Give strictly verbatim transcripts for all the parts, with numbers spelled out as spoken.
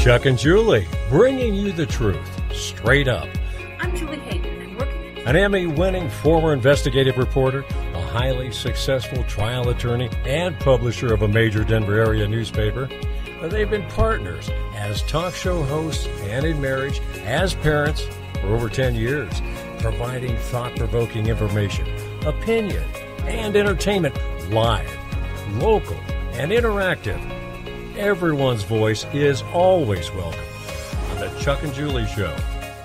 Chuck and Julie, bringing you the truth, straight up. I'm Julie Hayden. I'm working An Emmy-winning former investigative reporter, a highly successful trial attorney, and publisher of a major Denver area newspaper. They've been partners as talk show hosts and in marriage, as parents for over ten years, providing thought-provoking information, opinion, and entertainment live, local, and interactive. Everyone's voice is always welcome on the Chuck and Julie Show.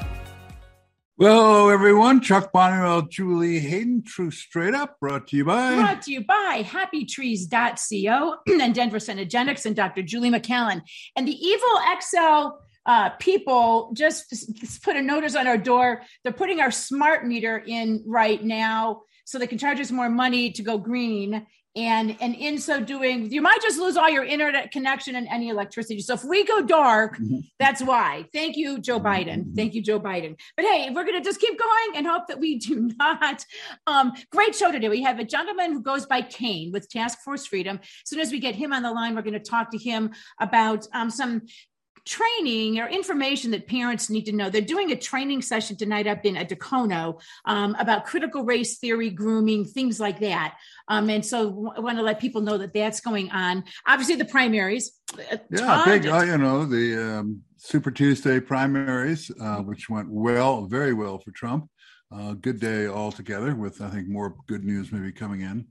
Well, hello, everyone. Chuck Bonnerell, Julie Hayden, Truth Straight Up, brought to you by... Brought to you by happy trees dot co and Denver Cenegenics and Doctor Julie McCallan. And the Evil X L uh, people just put a notice on our door. They're putting our smart meter in right now so they can charge us more money to go green. And and in so doing, you might just lose all your internet connection and any electricity. So if we go dark, that's why. Thank you, Joe Biden. Thank you, Joe Biden. But hey, we're going to just keep going and hope that we do not. Um, great show today. We have a gentleman who goes by Kane with Task Force Freedom. As soon as we get him on the line, we're going to talk to him about um, some training or information that parents need to know. They're doing a training session tonight up in Dacono um, about critical race theory, grooming, things like that. Um, and so I want to let people know that that's going on. Obviously, the primaries. Yeah, big, uh, you know, the um, Super Tuesday primaries, uh, which went well, very well for Trump. Uh, good day altogether with, I think, more good news maybe coming in.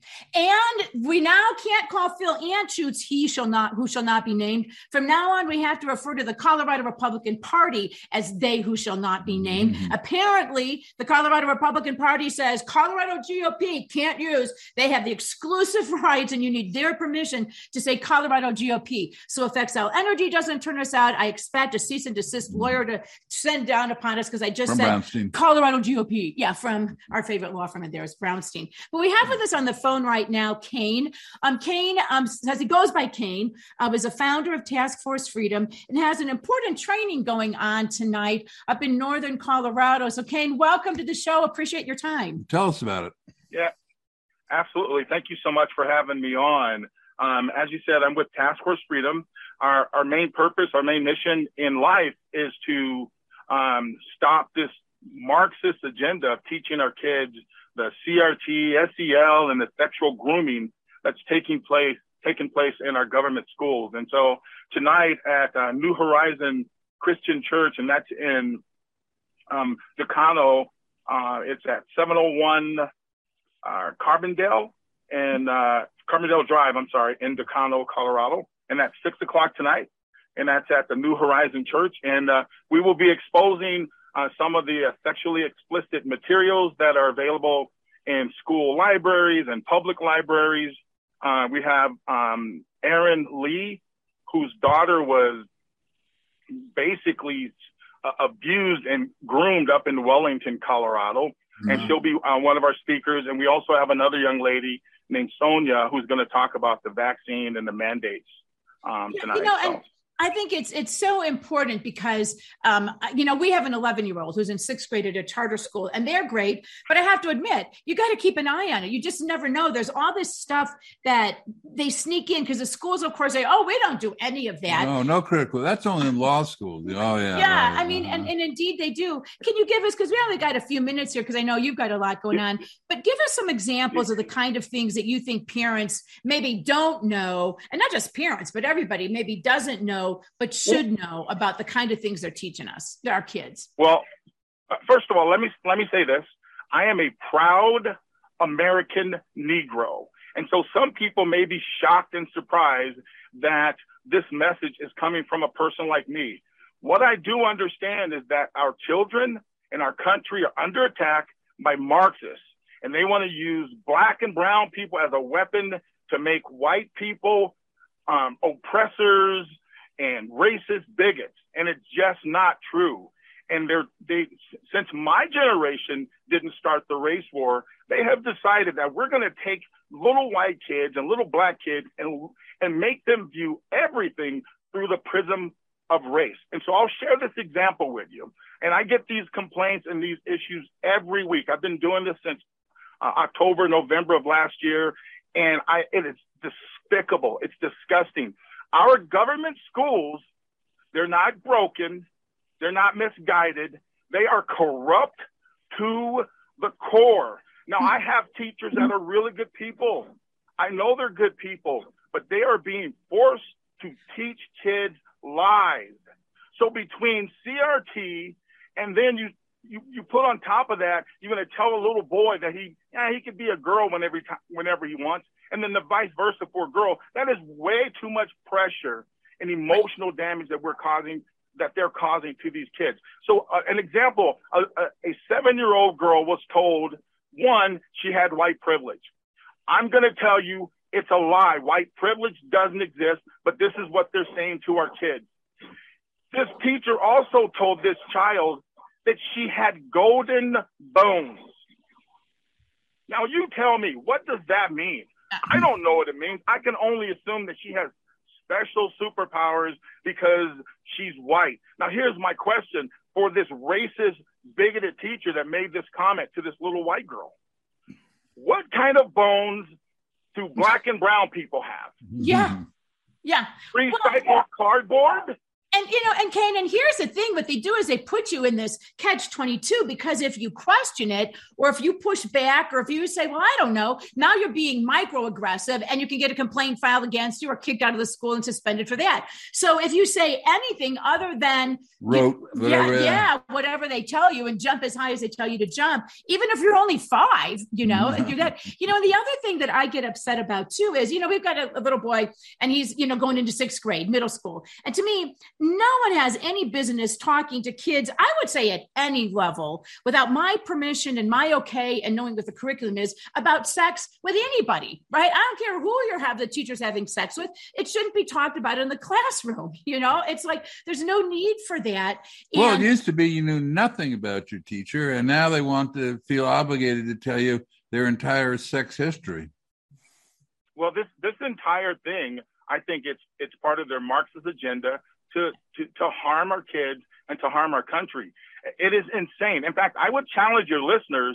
And we now can't call Phil Anschutz, he shall not, who shall not be named. From now on, we have to refer to the Colorado Republican Party as they who shall not be named. Mm-hmm. Apparently, the Colorado Republican Party says Colorado G O P can't use. They have the exclusive rights and you need their permission to say Colorado G O P. So if X L Energy doesn't turn us out, I expect a cease and desist mm-hmm. lawyer to send down upon us because I just From said Brownstein. Colorado G O P. Yeah, from our favorite law firm in there is Brownstein. But we have with us on the phone right now, Kane. Um, Kane, um, as he goes by Kane, uh, is a founder of Task Force Freedom and has an important training going on tonight up in northern Colorado. So, Kane, welcome to the show. Appreciate your time. Tell us about it. Yeah, absolutely. Thank you so much for having me on. Um, as you said, I'm with Task Force Freedom. Our, our main purpose, our main mission in life is to um, stop this Marxist agenda of teaching our kids the C R T, S E L, and the sexual grooming that's taking place taking place in our government schools. And so tonight at uh, New Horizon Christian Church, and that's in um, Dacono, uh, it's at seven oh one uh, Carbondale and uh, Carbondale Drive, I'm sorry, in Dacono, Colorado. And that's six o'clock tonight. And that's at the New Horizon Church. And uh, we will be exposing Uh, some of the uh, sexually explicit materials that are available in school libraries and public libraries. Uh, we have um, Erin Lee, whose daughter was basically uh, abused and groomed up in Wellington, Colorado. Mm-hmm. And she'll be uh, one of our speakers. And we also have another young lady named Sonia, who's going to talk about the vaccine and the mandates um, tonight. You know, so. and- I think it's it's so important because, um, you know, we have an eleven-year-old who's in sixth grade at a charter school, and they're great. But I have to admit, you got to keep an eye on it. You just never know. There's all this stuff that they sneak in because the schools, of course, say, oh, we don't do any of that. No, no critical. That's only in law school. Oh, yeah. Yeah, right. I mean, and, and indeed they do. Can you give us, because we only got a few minutes here, because I know you've got a lot going on, but give us some examples of the kind of things that you think parents maybe don't know, and not just parents, but everybody maybe doesn't know, but should know about the kind of things they're teaching us, our kids. Well, first of all, let me let me say this. I am a proud American Negro. And so some people may be shocked and surprised that this message is coming from a person like me. What I do understand is that our children and our country are under attack by Marxists, and they want to use black and brown people as a weapon to make white people um, oppressors and racist bigots. And it's just not true. And they're, they, since my generation didn't start the race war, they have decided that we're going to take little white kids and little black kids and, and make them view everything through the prism of race. And so I'll share this example with you. And I get these complaints and these issues every week. I've been doing this since uh, October, November of last year. And I, it is despicable. It's disgusting. Our government schools They're not broken. They're not misguided. They are corrupt to the core. Now, I have teachers that are really good people. I know they're good people, but they are being forced to teach kids lies. So between C R T and then you, you, you put on top of that, you're going to tell a little boy that he, yeah, he could be a girl whenever, whenever he wants. And then the vice versa for a girl. That is way too much pressure and emotional damage that we're causing, that they're causing to these kids. So uh, an example, a, a, a seven-year-old girl was told, one, she had white privilege. I'm going to tell you it's a lie. White privilege doesn't exist, but this is what they're saying to our kids. This teacher also told this child that she had golden bones. Now you tell me, what does that mean? I don't know what it means. I can only assume that she has special superpowers because she's white. Now, here's my question for this racist, bigoted teacher that made this comment to this little white girl. What kind of bones do black and brown people have? Yeah. Yeah. Recycled well, cardboard? And, you know, and Kane, and here's the thing, what they do is they put you in this catch twenty-two, because if you question it, or if you push back, or if you say, well, I don't know, now you're being microaggressive and you can get a complaint filed against you or kicked out of the school and suspended for that. So if you say anything other than, Rote, you, whatever, yeah, yeah. yeah, whatever they tell you, and jump as high as they tell you to jump, even if you're only five, you know, and you're that, you know, and the other thing that I get upset about too is, you know, we've got a, a little boy and he's, you know, going into sixth grade, middle school. And to me, no one has any business talking to kids, I would say at any level, without my permission and my okay and knowing what the curriculum is, about sex with anybody, right? I don't care who you have the teachers having sex with. It shouldn't be talked about in the classroom. You know, it's like there's no need for that. And well, it used to be you knew nothing about your teacher, and now they want to feel obligated to tell you their entire sex history. Well, this this entire thing, I think it's it's part of their Marxist agenda to, to, to harm our kids and to harm our country. It is insane. In fact, I would challenge your listeners,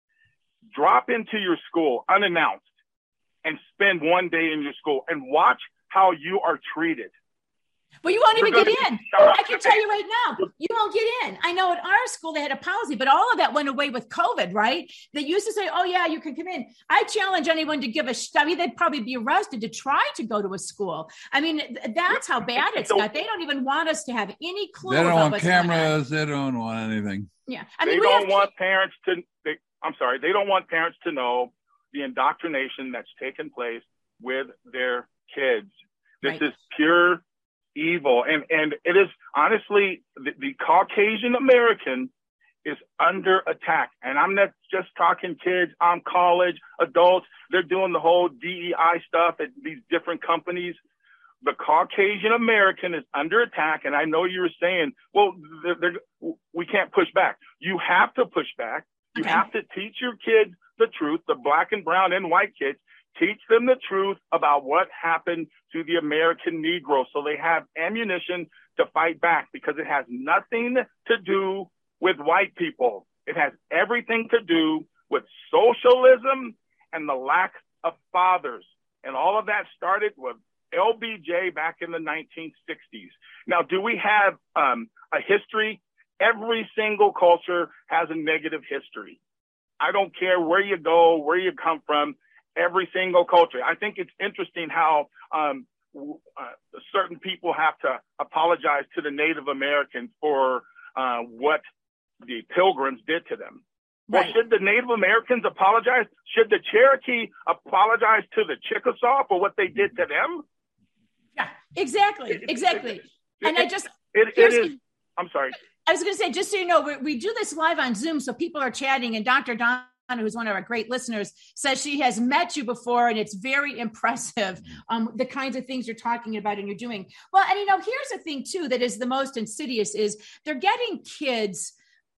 drop into your school unannounced and spend one day in your school and watch how you are treated. Well, you won't You're even get in. shocked. I can tell you right now, you won't get in. I know at our school they had a policy, but all of that went away with COVID, right? They used to say, oh, yeah, you can come in. I challenge anyone to give a, sh- I mean, they'd probably be arrested to try to go to a school. I mean, that's how bad it's got. They don't even want us to have any clue. They don't about want what's cameras. They don't want anything. Yeah. I mean, they we don't have want parents to, they, I'm sorry, they don't want parents to know the indoctrination that's taken place with their kids. This Right. is pure evil. And, and it is honestly, the, the Caucasian American is under attack. And I'm not just talking kids, I'm college, adults. They're doing the whole D E I stuff at these different companies. The Caucasian American is under attack. And I know you were saying, well, they're, they're, we can't push back. You have to push back. You Okay. have to teach your kids the truth, the black and brown and white kids. Teach them the truth about what happened to the American Negro so they have ammunition to fight back, because it has nothing to do with white people. It has everything to do with socialism and the lack of fathers. And all of that started with L B J back in the nineteen sixties. Now, do we have um, a history? Every single culture has a negative history. I don't care where you go, where you come from. Every single culture. I think it's interesting how um, uh, certain people have to apologize to the Native Americans for uh, what the Pilgrims did to them. Well, Right. should the Native Americans apologize? Should the Cherokee apologize to the Chickasaw for what they did to them? Yeah, exactly. It- it- Exactly. it- And I just, It, it Here's- is. I'm sorry. I was going to say, just so you know, we, we do this live on Zoom, so people are chatting, and Doctor Don, who's one of our great listeners, says she has met you before, and it's very impressive, um, the kinds of things you're talking about and you're doing. Well, and you know, here's the thing too that is the most insidious is they're getting kids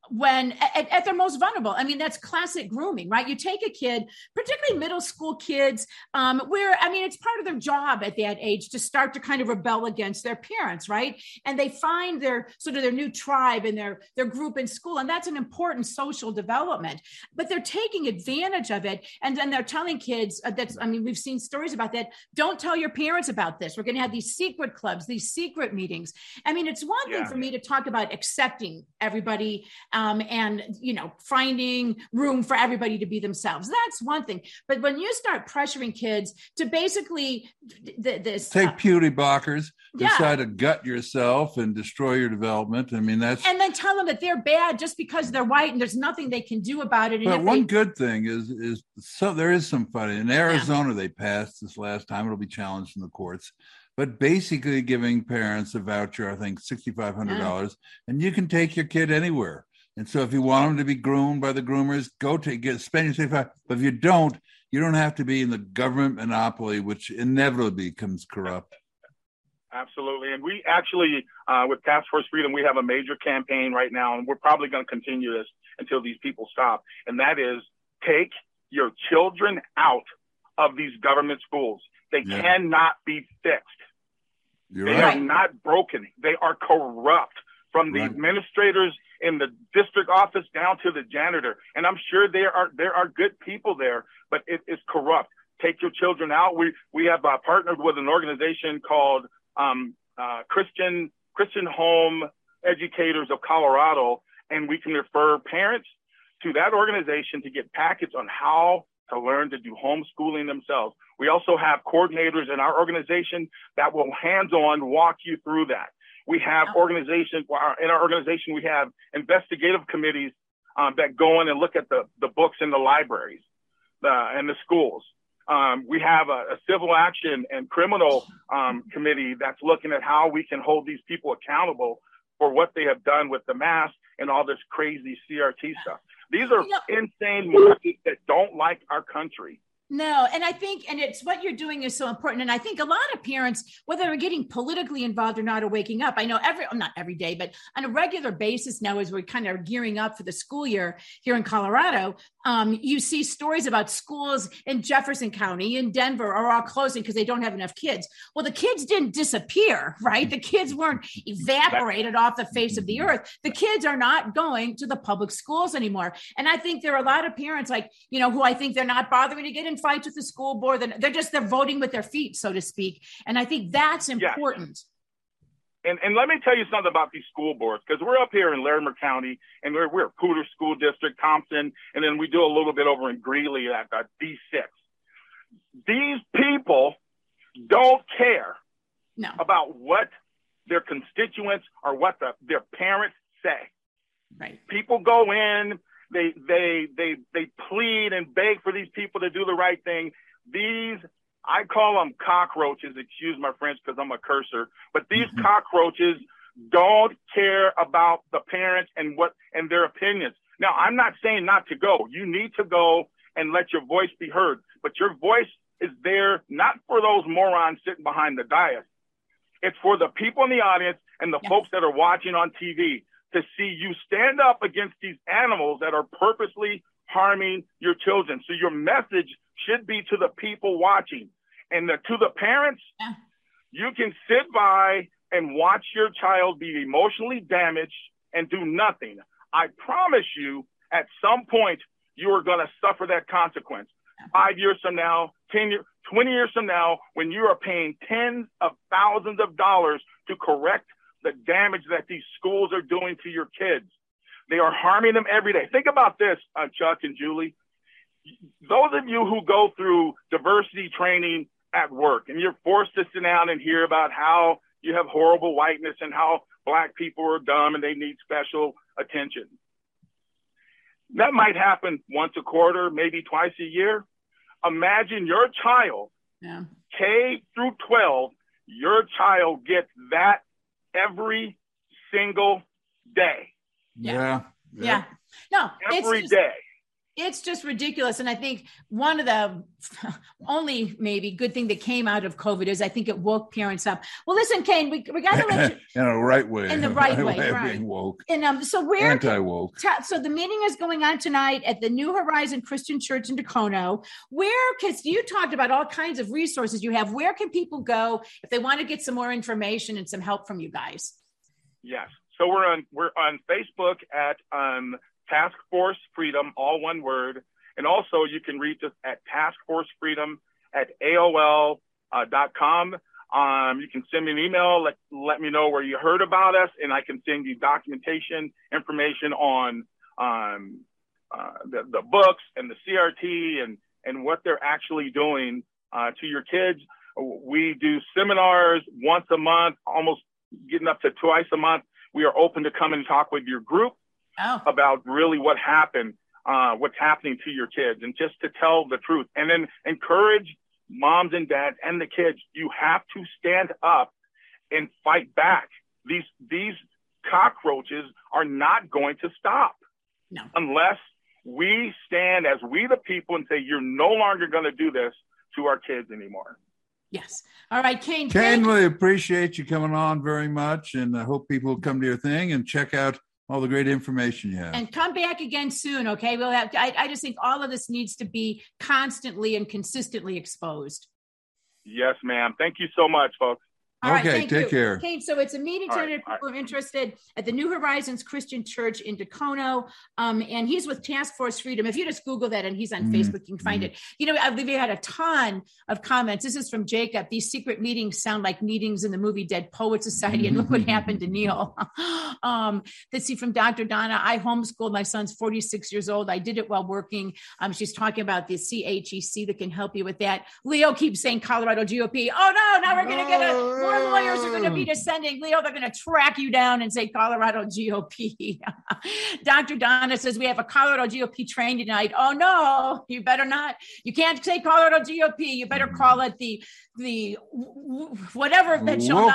when at, at their most vulnerable. I mean, that's classic grooming, right? You take a kid, particularly middle school kids, um, where, I mean, it's part of their job at that age to start to kind of rebel against their parents, right? And they find their sort of their new tribe and their, their group in school. And that's an important social development, but they're taking advantage of it. And then they're telling kids uh, that's, I mean, we've seen stories about that. Don't tell your parents about this. We're going to have these secret clubs, these secret meetings. I mean, it's one yeah. thing for me to talk about accepting everybody Um, and, you know, finding room for everybody to be themselves. That's one thing. But when you start pressuring kids to basically th- this take uh, beauty blockers, yeah. decide to gut yourself and destroy your development. I mean, that's and then tell them that they're bad just because they're white and there's nothing they can do about it. And but one they- good thing is is so there is some fun in Arizona. Yeah. They passed this last time. It'll be challenged in the courts. But basically giving parents a voucher, I think six thousand five hundred dollars, yeah. and you can take your kid anywhere. And so if you want them to be groomed by the groomers, go to get spend your sixty-five. But if you don't, you don't have to be in the government monopoly, which inevitably becomes corrupt. Absolutely. And we actually, uh, with Task Force Freedom, we have a major campaign right now, and we're probably going to continue this until these people stop. And that is take your children out of these government schools. They yeah. cannot be fixed. You're they right. are not broken. They are corrupt, from the right. administrators in the district office down to the janitor. And I'm sure there are there are good people there, but it is corrupt. Take your children out. We we have uh, partnered with an organization called um, uh, Christian Christian Home Educators of Colorado, and we can refer parents to that organization to get packets on how to learn to do homeschooling themselves. We also have coordinators in our organization that will hands-on walk you through that. We have organizations, in our organization, we have investigative committees um, that go in and look at the, the books in the libraries uh, and the schools. Um, we have a, a civil action and criminal um, committee that's looking at how we can hold these people accountable for what they have done with the mask and all this crazy C R T stuff. These are you know, insane markets that don't like our country. No, and I think, and it's what you're doing is so important. And I think a lot of parents, whether they're getting politically involved or not, are waking up. I know every, not every day, but on a regular basis now, as we're kind of gearing up for the school year here in Colorado, um, you see stories about schools in Jefferson County, in Denver, are all closing because they don't have enough kids. Well, the kids didn't disappear, right? The kids weren't evaporated off the face of the earth. The kids are not going to the public schools anymore. And I think there are a lot of parents like, you know, who I think they're not bothering to get in fights with the school board. They're just, they're voting with their feet, so to speak. And I think that's important. Yeah. And and let me tell you something about these school boards, because we're up here in Larimer County, and we're, we're Poudre School District, Thompson, and then we do a little bit over in Greeley at uh, D six. These people don't care no. about what their constituents or what the, their parents say. Right. People go in, They they they they plead and beg for these people to do the right thing. These, I call them cockroaches, excuse my French because I'm a cursor, but these mm-hmm. cockroaches don't care about the parents and what and their opinions. Now, I'm not saying not to go. You need to go and let your voice be heard, but your voice is there not for those morons sitting behind the dais. It's for the people in the audience and the yeah. folks that are watching on T V. To see you stand up against these animals that are purposely harming your children. So your message should be to the people watching. And the, to the parents, yeah. you can sit by and watch your child be emotionally damaged and do nothing. I promise you, at some point, you are going to suffer that consequence. Yeah. Five years from now, ten years, twenty years from now, when you are paying tens of thousands of dollars to correct the damage that these schools are doing to your kids. They are harming them every day. Think about this, uh, Chuck and Julie. Those of you who go through diversity training at work and you're forced to sit down and hear about how you have horrible whiteness and how black people are dumb and they need special attention. That might happen once a quarter, maybe twice a year. Imagine your child, yeah. K through twelve, your child gets that every single day. Yeah. Yeah. yeah. No, every it's just, day. It's just ridiculous. And I think one of the only maybe good thing that came out of COVID is I think it woke parents up. Well, listen, Kane, we, we got to let you in a right way. In the right way, way right. Being woke. And um, so where anti-woke. Can, so the meeting is going on tonight at the New Horizon Christian Church in Dacono. Where, because you talked about all kinds of resources you have. Where can people go if they want to get some more information and some help from you guys? Yes. So we're on we're on Facebook at um, Task Force Freedom, all one word. And also you can reach us at Task Force Freedom at A O L dot com. Um, you can send me an email, let, let me know where you heard about us, and I can send you documentation, information on um, uh, the, the books and the C R T and, and what they're actually doing uh, to your kids. We do seminars once a month, almost getting up to twice a month. We are open to come and talk with your group oh. about really what happened, uh, what's happening to your kids, and just to tell the truth. And then encourage moms and dads and the kids. You have to stand up and fight back. These, these cockroaches are not going to stop no. unless we stand as we the people and say, you're no longer going to do this to our kids anymore. Yes. All right, Kane. Kane, we appreciate you coming on very much, and I hope people come to your thing and check out all the great information you have. And come back again soon, okay? We'll have. I, I just think all of this needs to be constantly and consistently exposed. Yes, ma'am. Thank you so much, folks. All right, okay, thank take you. care. Kane, so it's a meeting tonight if right, people are interested at the New Horizons Christian Church in Dacono. Um, and he's with Task Force Freedom. If you just Google that and he's on mm-hmm. Facebook, you can find mm-hmm. it. You know, I've had a ton of comments. This is from Jacob. These secret meetings sound like meetings in the movie Dead Poet Society. And look what happened to Neil. um, let's see, from Doctor Donna. I homeschooled. My son's forty-six years old. I did it while working. Um, she's talking about the C H E C that can help you with that. Leo keeps saying Colorado G O P. Oh, no, now we're going to get a, more lawyers are going to be descending. Leo, they're going to track you down and say Colorado G O P. Doctor Donna says we have a Colorado G O P train tonight. Oh, no, you better not. You can't say Colorado G O P. You better call it the, the whatever that shall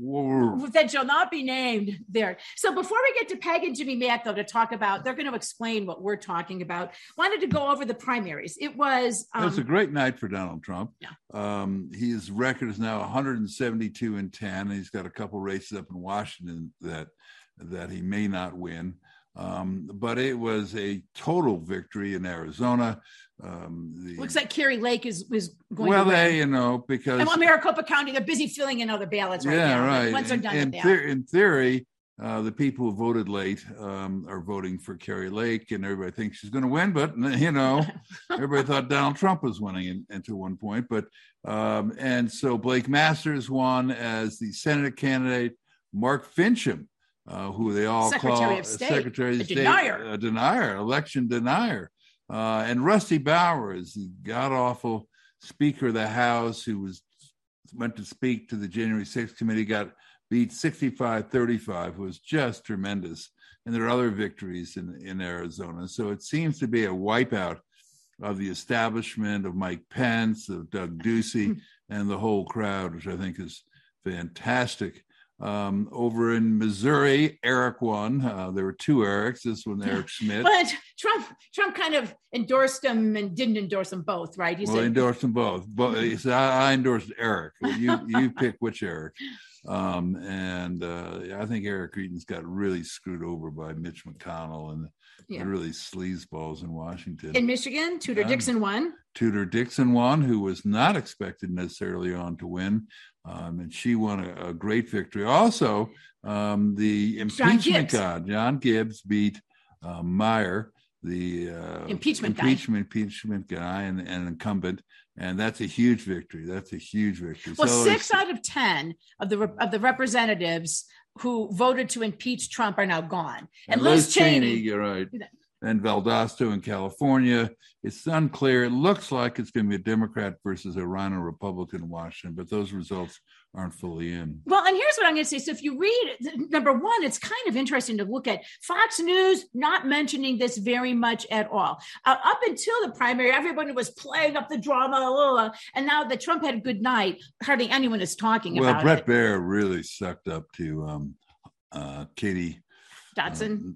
not, that shall not be named there. So before we get to Peg and Jimmy Mack, though, to talk about, they're going to explain what we're talking about. Wanted to go over the primaries. It was. Um, it's a great night for Donald Trump. Yeah. Um, his record is now one hundred seventy-two and ten. And he's got a couple races up in Washington that that he may not win. Um, but it was a total victory in Arizona. Um, the, Looks like Kerry Lake is, is going well, to win. they, you know, because... And Maricopa County, they're busy filling in other ballots right yeah, now. right. Once they're done in, with the- that. in theory, uh, the people who voted late um, are voting for Kerry Lake, and everybody thinks she's going to win. But, you know, everybody thought Donald Trump was winning in, until one point. But um, and so Blake Masters won as the Senate candidate. Mark Fincham, uh, who they all Secretary call of State. Secretary of A State, denier. a denier, election denier. Uh, and Rusty Bowers, the god-awful Speaker of the House, who was went to speak to the January sixth committee, got beat sixty-five thirty-five, was just tremendous. And there are other victories in, in Arizona. So it seems to be a wipeout of the establishment, of Mike Pence, of Doug Ducey, and the whole crowd, which I think is fantastic. Um, over in Missouri, Eric won. Uh, there were two Erics. This one, Eric Schmidt. But Trump, Trump kind of endorsed them and didn't endorse them both, right? He well, said, he endorsed them both. But he said, I, I endorsed Eric. You you pick which Eric. Um, and uh, I think Eric Eaton's got really screwed over by Mitch McConnell and Yeah. the really sleazeballs in Washington. In Michigan, Tudor Um, Dixon won. Tudor Dixon won, who was not expected necessarily on to win. Um, and she won a, a great victory. Also, um, the impeachment guy, John Gibbs, beat uh, Meyer, the uh, Impeachment guy. impeachment impeachment guy, and, and incumbent, and that's a huge victory. That's a huge victory. Well, So six it's- out of ten of the of the representatives who voted to impeach Trump are now gone. And, And Liz, Liz Cheney, Cheney, you're right. And Valdosta in California. It's unclear. It looks like it's going to be a Democrat versus a Rhino Republican in Washington, but those results aren't fully in. Well, and here's what I'm going to say. So if you read, number one, it's kind of interesting to look at Fox News not mentioning this very much at all. Uh, up until the primary, everybody was playing up the drama, blah, blah, blah, and now that Trump had a good night, hardly anyone is talking Well, about Brett it. Baer really sucked up to um, uh, Katie Dotson. Um,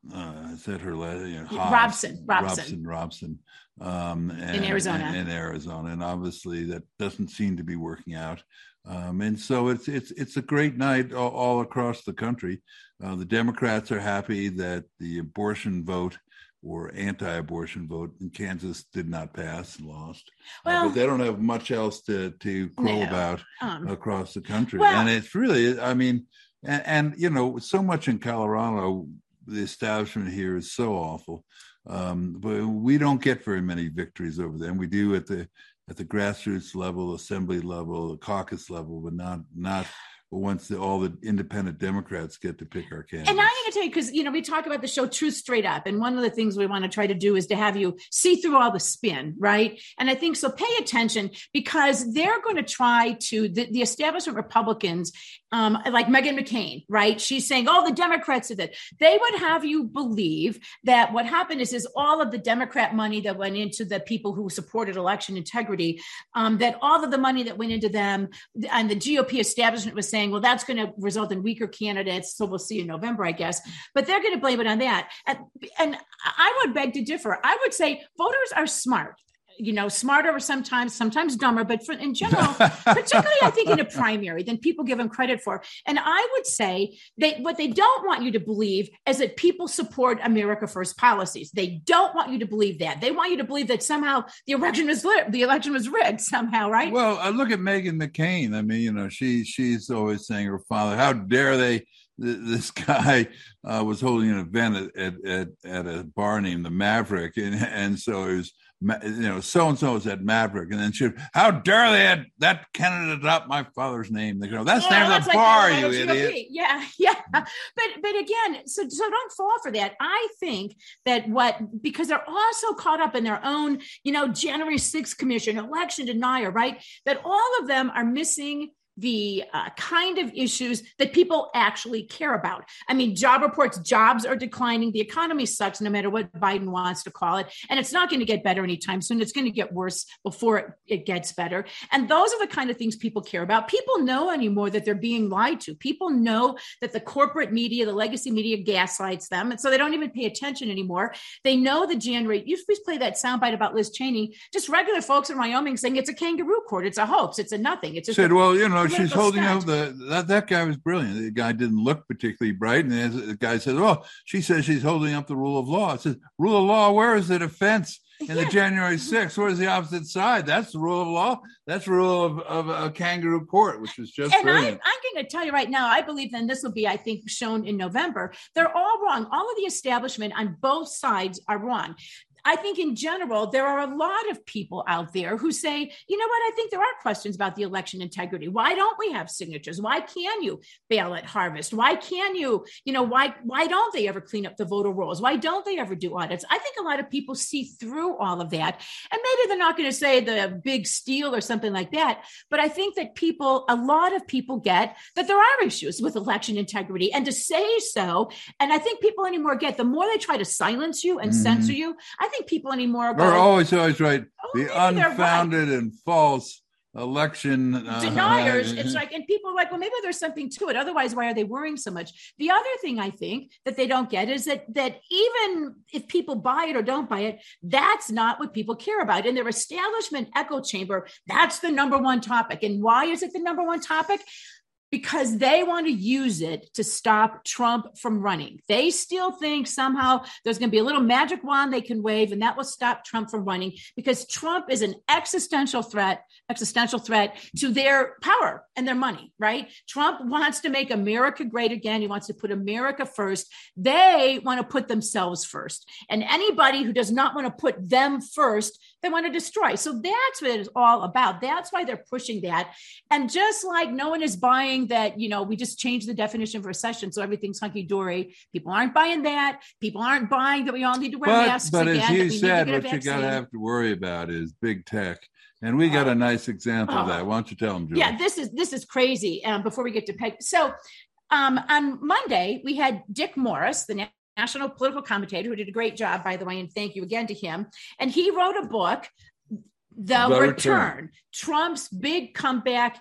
uh, is that her last? You know, Robson, Robson, Robson, Robson, um, and, in Arizona, and, in Arizona, and obviously that doesn't seem to be working out. Um, and so it's it's it's a great night all, all across the country. Uh, the Democrats are happy that the abortion vote or anti-abortion vote in Kansas did not pass and lost. Well, uh, but they don't have much else to to crow no, about um, across the country. Well, and it's really, I mean, and, and you know, so much in Colorado, the establishment here is so awful. Um, but we don't get very many victories over there. And we do at the at the grassroots level, assembly level, the caucus level, but not not once the, all the independent Democrats get to pick our candidates. And I'm going to tell you, because, you know, we talk about the show Truth Straight Up. And one of the things we want to try to do is to have you see through all the spin, right? And I think so pay attention, because they're going to try to, the, the establishment Republicans, um, like Meghan McCain, right? She's saying, oh, the Democrats did it. They would have you believe that what happened is, is all of the Democrat money that went into the people who supported election integrity, um, that all of the money that went into them, and the G O P establishment was saying, well, that's going to result in weaker candidates. So we'll see in November, I guess. But they're going to blame it on that. And, and I would beg to differ. I would say voters are smart. You know, smarter sometimes, sometimes dumber, but for, in general, particularly I think in a primary, than people give them credit for. And I would say they, what they don't want you to believe is that people support America First policies. They don't want you to believe that. They want you to believe that somehow the election was lit, the election was rigged somehow, right? Well, I look at Meghan McCain. I mean, you know, she she's always saying her father, how dare they? This guy uh, was holding an event at, at at a bar named the Maverick, and and so it was, you know, so and so was at Maverick, and then she, how dare they had that candidate adopt my father's name? They go, that's yeah, the name of the bar, like, you idiot. Yeah, yeah. But but again, so so don't fall for that. I think that what, because they're also caught up in their own, you know, January sixth commission, election denier, right? That all of them are missing the uh, kind of issues that people actually care about. I mean, job reports, jobs are declining. The economy sucks no matter what Biden wants to call it. And it's not going to get better anytime soon. It's going to get worse before it, it gets better. And those are the kind of things people care about. People know anymore that they're being lied to. People know that the corporate media, the legacy media gaslights them. And so they don't even pay attention anymore. They know the January, you please play that soundbite about Liz Cheney, just regular folks in Wyoming saying it's a kangaroo court. It's a hoax. It's a nothing. It's just said, a, well, you know, she's holding stunt. Up the that, that guy was brilliant. The guy didn't look particularly bright, and the guy says, "Oh, she says she's holding up the rule of law." It says, "Rule of law? Where is the defense in yeah. the January sixth? Where's the opposite side? That's the rule of law. That's the rule of, of a kangaroo court," which was just and brilliant. I, I'm going to tell you right now, I believe then this will be, I think, shown in November. They're all wrong. All of the establishment on both sides are wrong. I think in general, there are a lot of people out there who say, you know what, I think there are questions about the election integrity. Why don't we have signatures? Why can you ballot harvest? Why can you, you know, why, why don't they ever clean up the voter rolls? Why don't they ever do audits? I think a lot of people see through all of that. And maybe they're not going to say the big steal or something like that. But I think that people, a lot of people get that there are issues with election integrity, and to say so. And I think people anymore get, the more they try to silence you and mm-hmm. censor you, I think people anymore are always always right. Oh, the unfounded right. and false election uh, deniers. It's like, and people are like, well, maybe there's something to it. Otherwise, why are they worrying so much? The other thing I think that they don't get is that that even if people buy it or don't buy it, that's not what people care about. In their establishment echo chamber, that's the number one topic. And why is it the number one topic? Because they want to use it to stop Trump from running. They still think somehow there's going to be a little magic wand they can wave, and that will stop Trump from running, because Trump is an existential threat, existential threat to their power and their money, right? Trump wants to make America great again. He wants to put America first. They want to put themselves first. And anybody who does not want to put them first, they want to destroy. So that's what it's all about. That's why they're pushing that. And just like no one is buying that, you know, we just changed the definition of recession, so everything's hunky-dory. People aren't buying that. People aren't buying that we all need to wear but, masks but again. But as you said, what you got to have to worry about is big tech. And we got a nice example oh. of that. Why don't you tell them, Julie? Yeah, this is this is crazy. Um, before we get to Peg. So um, on Monday, we had Dick Morris, the national political commentator, who did a great job, by the way, and thank you again to him. And he wrote a book, The, the Return, Return, Trump's big comeback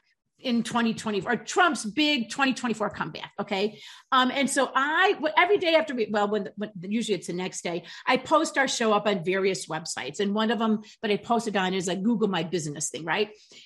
in twenty twenty or Trump's big twenty twenty-four comeback. Okay. Um, and so I, every day after we, well, when, when usually it's the next day, I post our show up on various websites. And one of them that I posted on is a Google My Business thing, right?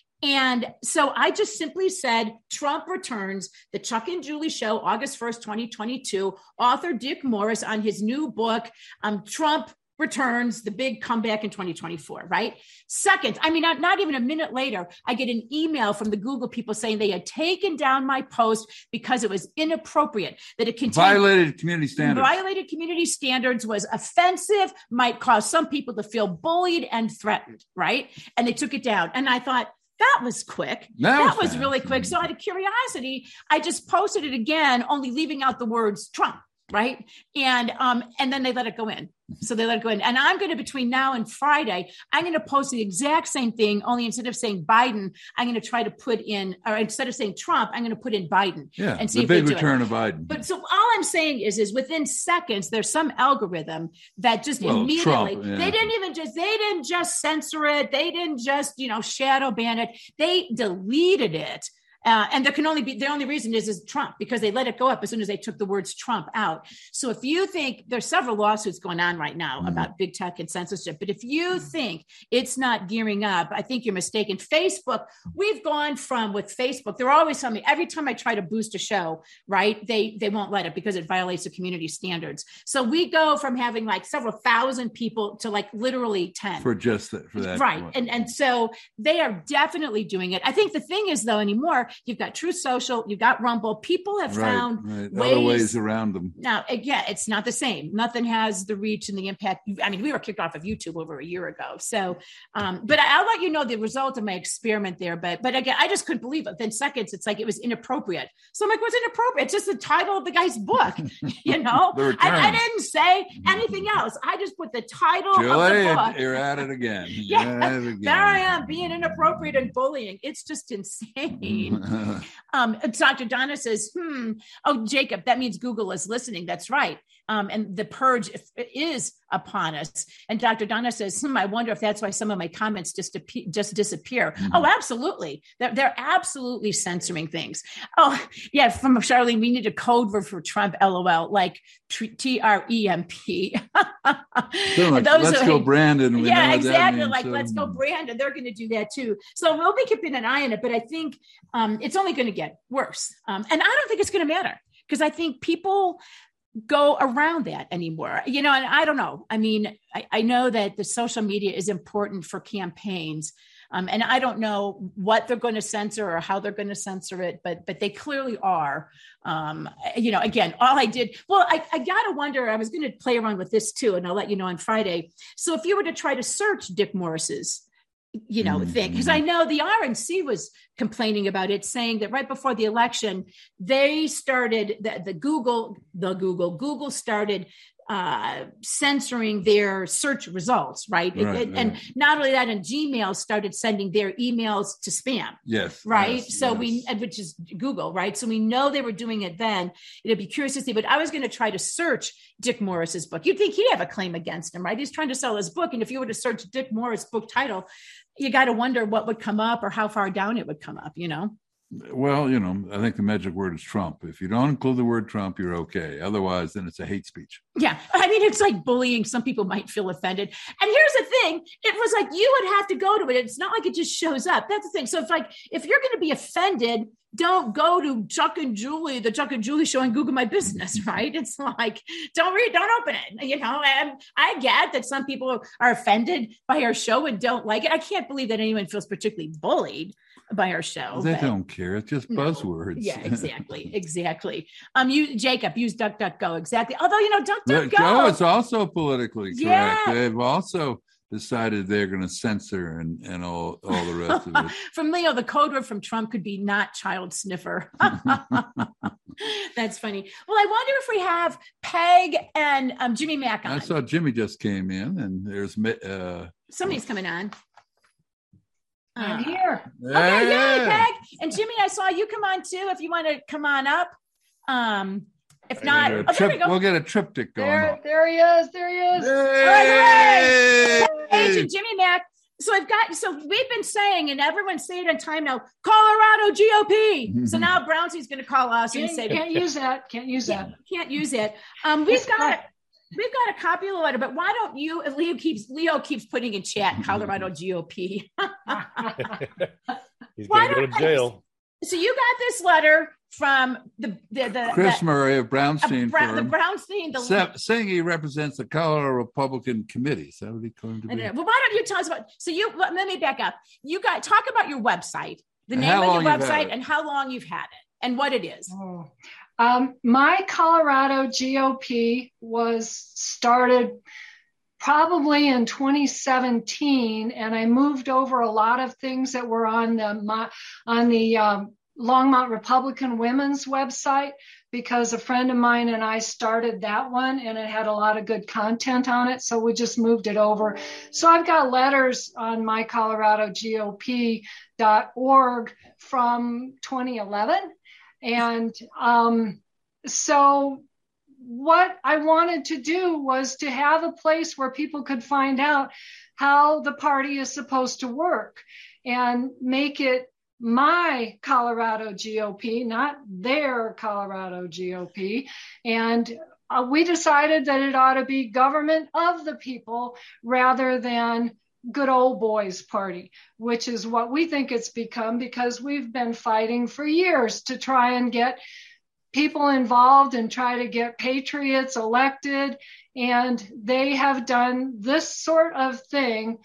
And so I just simply said, Trump returns, the Chuck and Julie Show, August first, twenty twenty-two, author Dick Morris on his new book, um, Trump returns, the big comeback in twenty twenty-four, right? Second, I mean, not, not even a minute later, I get an email from the Google people saying they had taken down my post because it was inappropriate, that it contained violated community standards. Violated community standards, was offensive, might cause some people to feel bullied and threatened, right? And they took it down. And I thought, that was quick. That, that was, was really quick. So out of curiosity, I just posted it again, only leaving out the words Trump, right? And um, and then they let it go in. So they let it go in. And I'm going to, between now and Friday, I'm going to post the exact same thing, only instead of saying Biden, I'm going to try to put in, or instead of saying Trump, I'm going to put in Biden. Yeah, and see the if big they do return it. of Biden. But so all I'm saying is, is within seconds, there's some algorithm that just well, immediately, Trump, yeah. they didn't even just, they didn't just censor it. They didn't just, you know, shadow ban it. They deleted it. Uh, and there can only be, the only reason is, is Trump, because they let it go up as soon as they took the words Trump out. So if you think, there's several lawsuits going on right now mm-hmm. about big tech and censorship, but if you think it's not gearing up, I think you're mistaken. Facebook, we've gone from, with Facebook, they're always telling me, every time I try to boost a show, right, they they won't let it because it violates the community standards. So we go from having like several thousand people to like literally ten. For just that, for that. Right. Point. And, and so they are definitely doing it. I think the thing is, though, anymore, you've got Truth Social, you've got Rumble. People have right, found right. ways, other ways around them. Now, again, it's not the same. Nothing has the reach and the impact. I mean, we were kicked off of YouTube over a year ago. So, um, but I'll let you know the result of my experiment there. But, but again, I just couldn't believe it. Within seconds, it's like it was inappropriate. So I'm like, what's inappropriate? It's just the title of the guy's book. You know, I, I didn't say anything else. I just put the title Julie, of the book. You're at it again. Yeah, at it again. There I am being inappropriate and bullying. It's just insane. Um, Doctor Donna says, hmm, oh, Jacob, that means Google is listening. That's right. Um, and the purge is upon us. And Doctor Donna says, hmm, I wonder if that's why some of my comments just, just disappear. Mm-hmm. Oh, absolutely. They're, they're absolutely censoring things. Oh, yeah. From Charlene, we need a code word for Trump, LOL, like T R E M P. So like, let's are, go, Brandon. We yeah, know exactly. Means, like, so. let's go, Brandon. They're going to do that too. So we'll be keeping an eye on it. But I think um, it's only going to get worse. Um, and I don't think it's going to matter, because I think people go around that anymore, you know, and I don't know. I mean, I, I know that the social media is important for campaigns. Um, and I don't know what they're going to censor or how they're going to censor it, but but they clearly are. Um, you know, again, all I did, well, I, I got to wonder, I was going to play around with this too, and I'll let you know on Friday. So if you were to try to search Dick Morris's, you know, mm-hmm. thing, because I know the R N C was complaining about it, saying that right before the election, they started the, the Google, the Google, Google started uh, censoring their search results, right? right, it, right. And not only that, and Gmail started sending their emails to spam. Yes. Right. Yes, so yes. we, which is Google, right? So we know they were doing it then. It'd be curious to see, but I was going to try to search Dick Morris's book. You'd think he'd have a claim against him, right? He's trying to sell his book. And if you were to search Dick Morris book title, you got to wonder what would come up or how far down it would come up, you know? Well, you know, I think the magic word is Trump. If you don't include the word Trump, you're okay. Otherwise, then it's a hate speech. Yeah. I mean, it's like bullying. Some people might feel offended. And here's the thing. It was like, you would have to go to it. It's not like it just shows up. That's the thing. So if like, if you're going to be offended, don't go to Chuck and Julie, the Chuck and Julie show, and Google My Business, right? It's like, don't read, don't open it. You know, and I get that some people are offended by our show and don't like it. I can't believe that anyone feels particularly bullied by our show. They but, don't care. It's just buzzwords. No. Yeah, exactly. Exactly. Um, you, Jacob, use DuckDuckGo. Exactly. Although, you know, DuckDuckGo. Go is also politically correct. Yeah. They've also decided they're going to censor and, and all, all the rest of it. From Leo, the code word from Trump could be not child sniffer. That's funny. Well, I wonder if we have Peg and um, Jimmy Mack on. I saw Jimmy just came in, and there's uh, somebody's coming on. I'm uh, here. Okay, yay, Peg. And Jimmy, I saw you come on too. If you want to come on up. Um, if not, oh, trip, there we go. We'll get a triptych going there, on. There he is. There he is. Yay! Hey, Jimmy Mack. So I've got, so we've been saying, and everyone's saying in time now, Colorado G O P. Mm-hmm. So now Brownsy's going to call us can't, and say, can't use that. Can't use can't, that. Can't use it. Um, we've got, we've got a copy of the letter, but why don't you, Leo keeps, Leo keeps putting in chat, Colorado G O P. He's going to go to jail. I, so you got this letter from the the, the Chris the, Murray of Brownstein Brown, firm, the Brownstein, the sa- saying he represents the Colorado Republican Committee. Is that what he claimed to be? Well, why don't you tell us about? So you let me back up. You got talk about your website, the And name how of long your you've had website, it. and how long you've had it, and what it is. Oh. Um, my Colorado G O P was started probably in twenty seventeen, and I moved over a lot of things that were on the my, on the um, Longmont Republican Women's website, because a friend of mine and I started that one, and it had a lot of good content on it, so we just moved it over. So I've got letters on my Colorado G O P dot org from twenty eleven, and um, so what I wanted to do was to have a place where people could find out how the party is supposed to work and make it my Colorado G O P, not their Colorado G O P. And uh, we decided that it ought to be government of the people rather than good old boys party, which is what we think it's become, because we've been fighting for years to try and get people involved and try to get patriots elected. And they have done this sort of thing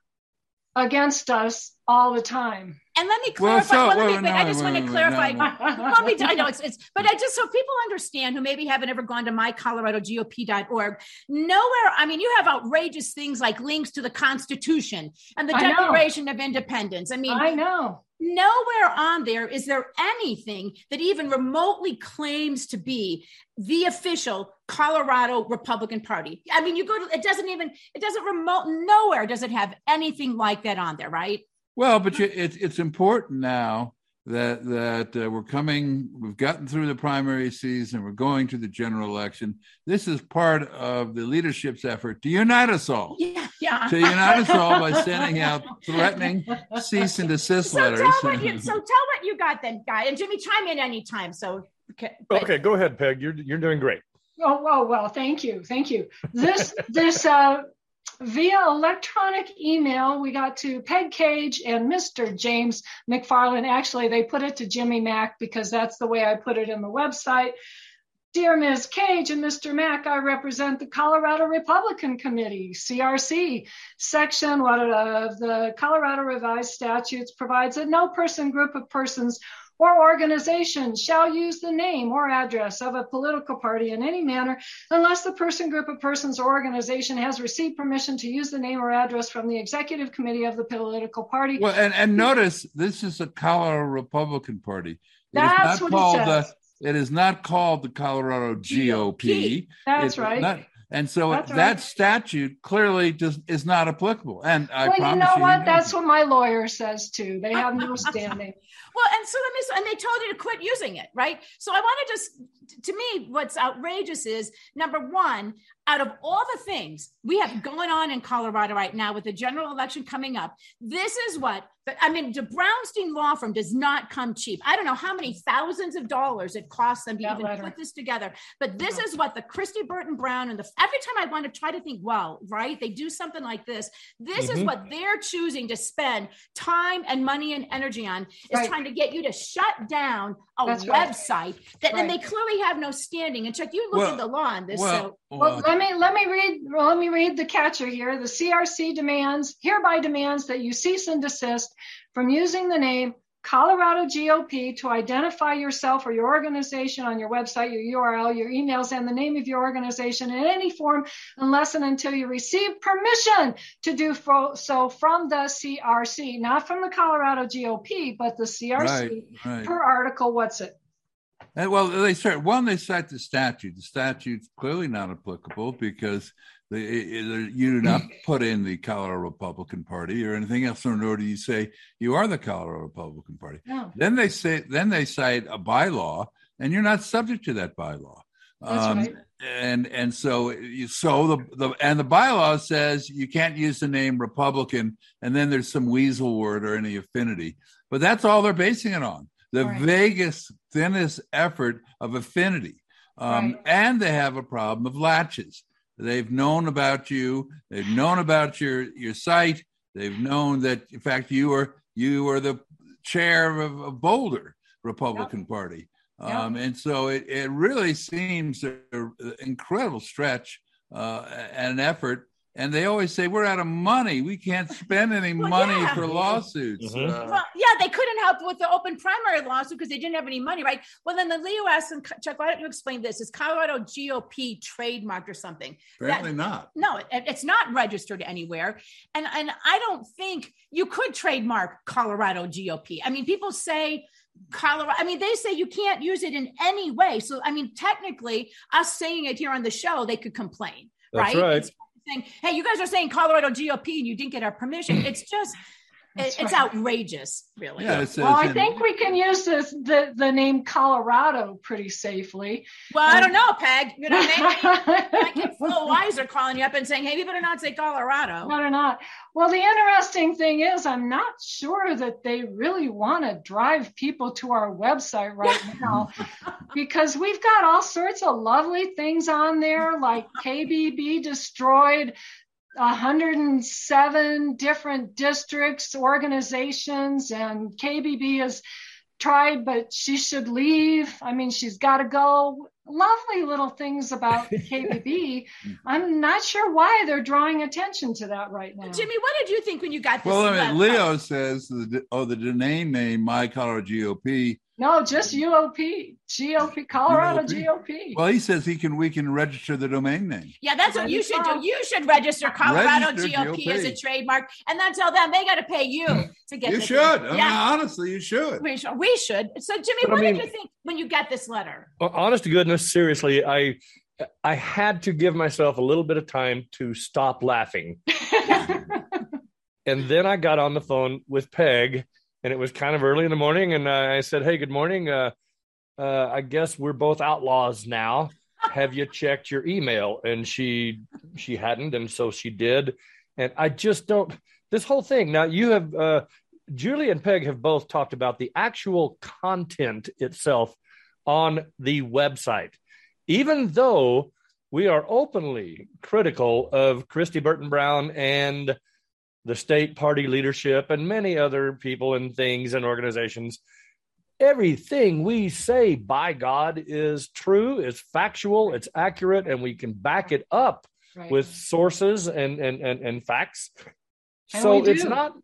against us all the time. And let me clarify. Well, so, well, let me, well, wait, no, I just no, want to no, clarify. no, no. Well, me, I know it's, it's, but I just so people understand who maybe haven't ever gone to my Colorado G O P dot org. Nowhere. I mean, you have outrageous things like links to the Constitution and the I Declaration know. of Independence. I mean, I know. Nowhere on there is there anything that even remotely claims to be the official Colorado Republican Party. I mean, you go to, it doesn't even, it doesn't remote, nowhere does it have anything like that on there, right? Well, but you, it, it's important now that that uh, we're coming, we've gotten through the primary season, we're going to the general election. This is part of the leadership's effort to unite us all. Yeah, yeah. To unite us all by sending out threatening cease and desist so letters. Tell what you, so tell what you got then, Guy. And Jimmy, chime in anytime. So okay, okay, go ahead, Peg. You're you're doing great. Oh, oh well, thank you, thank you. This this uh, via electronic email, we got to Peg Cage and Mister James McFarland. Actually, they put it to Jimmy Mack because that's the way I put it in the website. Dear Miz Cage and Mister Mack, I represent the Colorado Republican Committee, C R C. Section what of the Colorado Revised Statutes provides that no person, group of persons, or organization shall use the name or address of a political party in any manner unless the person, group of persons, or organization has received permission to use the name or address from the executive committee of the political party. Well, and, and notice this is a Colorado Republican Party. It That's is not what called it says. The, it is not called the Colorado G O P. That's It's right. not, and so That's that right. statute clearly just is not applicable. And I Well, you promise know you, what? you That's know. what my lawyer says too. They have no standing. Well, and so let me, and they told you to quit using it, right? So I want to just, to me, what's outrageous is number one, out of all the things we have going on in Colorado right now with the general election coming up, this is what, but I mean, the Brownstein law firm does not come cheap. I don't know how many thousands of dollars it costs them to That even letter. put this together, but this Yeah. is what the Christy Burton Brown and the, every time I want to try to think, well, right, they do something like this. This is Mhm. what they're choosing to spend time and money and energy on, is Right. trying to get you to shut down a That's right. website that and they Right. clearly have no standing. And Chuck, you look Well, at the law on this. Well, so Well, let me let me read well, let me read the catcher here. The C R C demands hereby demands that you cease and desist from using the name Colorado G O P to identify yourself or your organization on your website, your U R L, your emails, and the name of your organization in any form unless and until you receive permission to do fo- so from the C R C, not from the Colorado G O P, but the C R C Right, right. per article. What's it? And, well, they start one. They cite the statute. The statute's clearly not applicable because they, you do not put in the Colorado Republican Party or anything else, nor do you say you are the Colorado Republican Party. No. Then they say, then they cite a bylaw, and you're not subject to that bylaw. That's um, right. And and so you so the, the and the bylaw says you can't use the name Republican, and then there's some weasel word or any affinity. But that's all they're basing it on. The Right. vaguest, thinnest effort of affinity. Um, Right. And they have a problem of latches. They've known about you. They've known about your, your site. They've known that, in fact, you are you are the chair of, of Boulder Republican Yep. Party. Yep. Um, and so it, it really seems an incredible stretch uh, and effort. And they always say, we're out of money. We can't spend any Well, money yeah. for lawsuits. Mhm. Uh, Well, yeah, they couldn't help with the open primary lawsuit because they didn't have any money, right? Well, then the Leo asked them, Chuck, why don't you explain this? Is Colorado G O P trademarked or something? apparently That- not. No, it, it's not registered anywhere. And, and I don't think you could trademark Colorado G O P. I mean, people say Colorado, I mean, they say you can't use it in any way. So, I mean, technically, us saying it here on the show, they could complain, That's right? right. It's saying, hey, you guys are saying Colorado G O P and you didn't get our permission. It's just, That's it, it's right. outrageous, really. Yeah, it says Well, I in- think we can use this the, the name Colorado pretty safely. Well, I don't know, Peg. You know, maybe I get Phil Weiser calling you up and saying, hey, you better not say Colorado. Not or not. Well, the interesting thing is, I'm not sure that they really want to drive people to our website right now, because we've got all sorts of lovely things on there, like K B B destroyed one hundred seven different districts, organizations, and K B B has tried, but she should leave. I mean, she's got to go. Lovely little things about K B B. I'm not sure why they're drawing attention to that right now. Jimmy, what did you think when you got this? Well, I mean, website? Leo says, the, oh, the domain name, My Colorado G O P. No, just U O P, G O P, Colorado G O P. Well, he says he can. We can register the domain name. Yeah, that's what you should do. Register. You should register Colorado Register G O P as a G O P. trademark, and then tell them they got to pay you to get. You this should. in. I mean, Yeah, honestly, you should. we should. We should. So, Jimmy, But I what mean- did you think when you got this letter? Honest to goodness, seriously, I I had to give myself a little bit of time to stop laughing. And then I got on the phone with Peg, and it was kind of early in the morning, and I said, hey, good morning. Uh, uh, I guess we're both outlaws now. Have you checked your email? And she she hadn't, and so she did. And I just don't, this whole thing. Now, you have, uh, Julie and Peg have both talked about the actual content itself on the website. Even though we are openly critical of Christy Burton Brown and the state party leadership and many other people and things and organizations, everything we say, by God, is true, is factual, it's accurate, and we can back it up Right. with sources and, and, and, and facts. And So we it's do. not,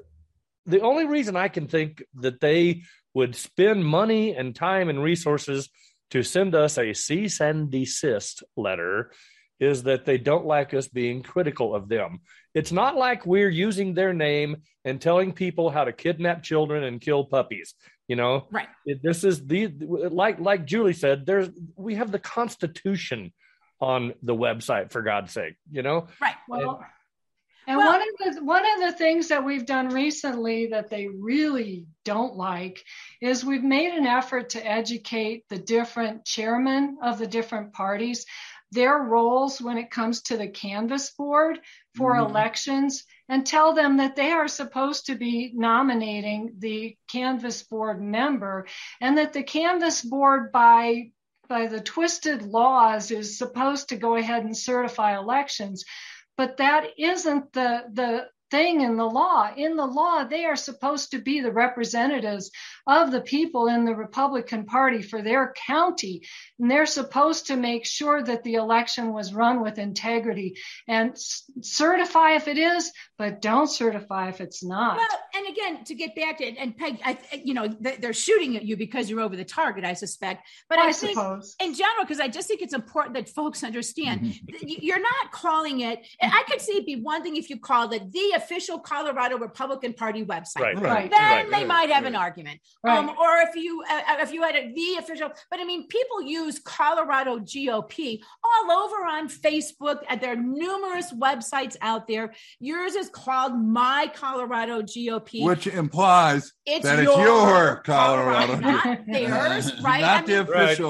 the only reason I can think that they would spend money and time and resources to send us a cease and desist letter is that they don't like us being critical of them. It's not like we're using their name and telling people how to kidnap children and kill puppies. You know, Right. It, this is the, like, like Julie said, there's, we have the Constitution on the website, for God's sake, you know? Right. Well, and Well- one of the one of the things that we've done recently that they really don't like is we've made an effort to educate the different chairmen of the different parties, their roles when it comes to the canvass board for Mhm. elections, and tell them that they are supposed to be nominating the canvass board member, and that the canvass board by by the twisted laws is supposed to go ahead and certify elections. But that isn't the, the thing in the law. In the law, they are supposed to be the representatives of the people in the Republican Party for their county. And they're supposed to make sure that the election was run with integrity and s- certify if it is, but don't certify if it's not. Well, and again, to get back to it, and Peg, I, you know, they- they're shooting at you because you're over the target, I suspect. But I, I think, suppose. in general, because I just think it's important that folks understand, Mhm. that you- you're not calling it. And I could see it be one thing if you called it the official Colorado Republican Party website. Right. Right. Then Right, they right, might have an right. argument, Right. um, or if you uh, if you had a, the official. But I mean, people use Colorado G O P all over on Facebook. And there are numerous websites out there. Yours is called My Colorado G O P. Which implies It's that it's your your Colorado. not theirs, right? Not I the mean, Right. official